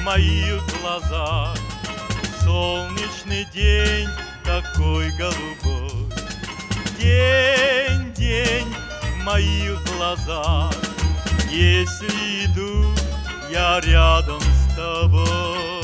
моих глазах. Солнечный день такой голубой. День, день в моих глазах. Если иду я рядом с тобой.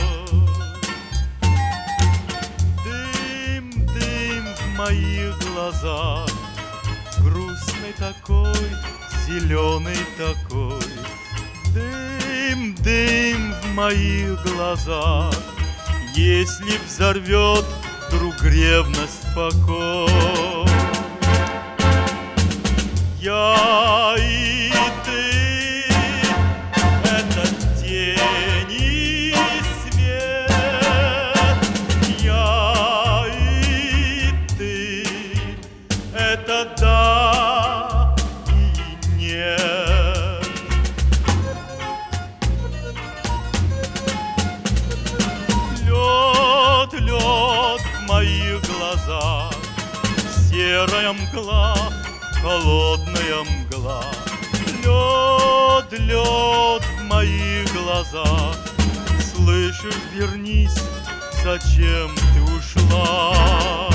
Дым, дым в моих глазах. Грустный такой, зеленый такой. Дым, дым в моих глазах. Если взорвет вдруг ревность покой. Я и ты — это тень и свет. Я и ты — это да и нет. Лед, лед в моих глазах. Серая мгла, холодная мгла. Лед, лед в моих глазах. Слышишь, вернись, зачем ты ушла?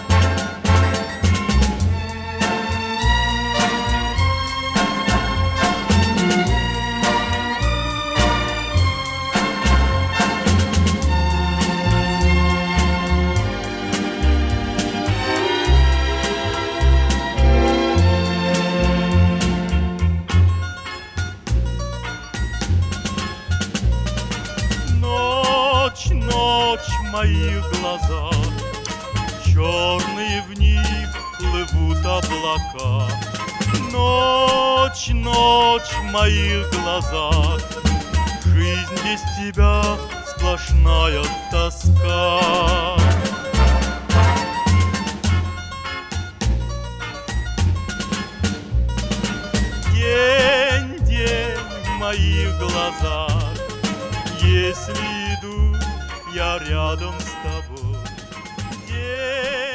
Ночь, ночь в моих глазах. Черные в них плывут облака. Ночь, ночь в моих глазах. Жизнь без тебя сплошная тоска. День, день в моих глазах. Если иду я рядом с тобой.